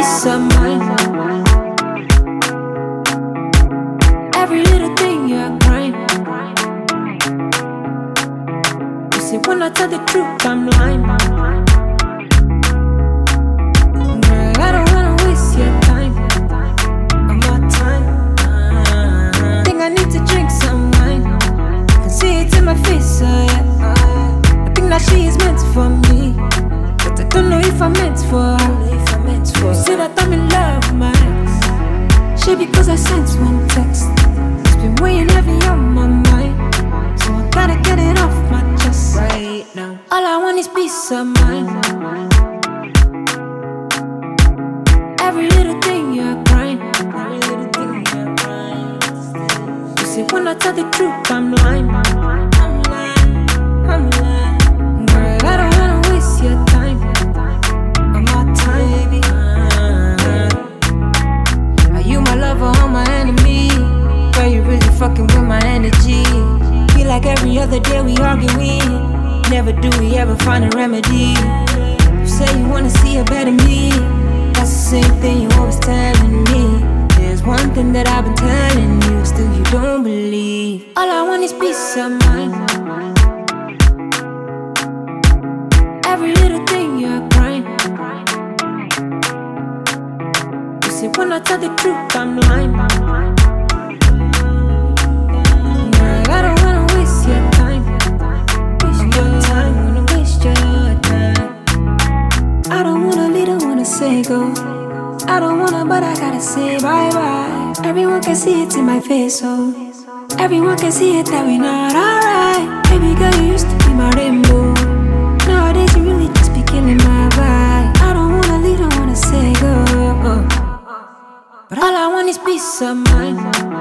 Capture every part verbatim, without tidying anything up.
peace of mind. Every little thing you're crying. You say when I tell the truth I'm lying. Girl, I don't wanna waste your time, or my time. I think I need to drink some wine. I can see it in my face, oh yeah. I think that she is meant for me, but I don't know if I'm meant for her. You say that I'm in love with my ex. Shit, because I sent one text. It's been weighing heavy on my mind, so I gotta get it off my chest right now. All I want is peace of mind. Every little thing you're crying. Every little thing you're crying. You say when I tell the truth I'm lying. I'm lying, I'm lying. Girl, I don't wanna waste your time, or my time, baby. Are you my lover or my enemy? Girl, you really fucking with my energy. Feel like every other day we arguing. Never do we ever find a remedy. You say you wanna see a better me. That's the same thing you always telling me. There's one thing that I've been telling you, still you don't believe. All I want is peace of mind. Every little thing you're crying. You say when I tell the truth I'm lying. Girl, I don't wanna waste your time. Waste your time, wanna waste your time. I don't wanna leave, don't wanna say go. I don't wanna, but I gotta say bye-bye. Everyone can see it in my face, oh. Everyone can see it that we're not alright. Baby girl, you used to be my rainbow. Nowadays you really just be killing my vibe. I don't wanna leave, don't wanna say go, oh. But all I want is peace of mind.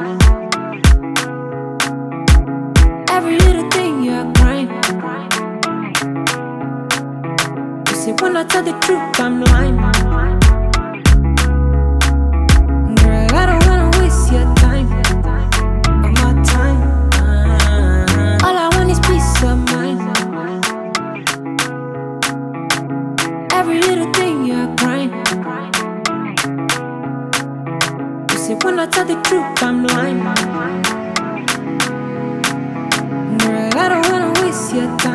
Every little thing you're crying. You say when I tell the truth I'm lying. Girl, I don't wanna waste your time, or my time. All I want is peace of mind. Every little thing you're crying. You say when I tell the truth I'm lying. Girl, I don't wanna waste your time.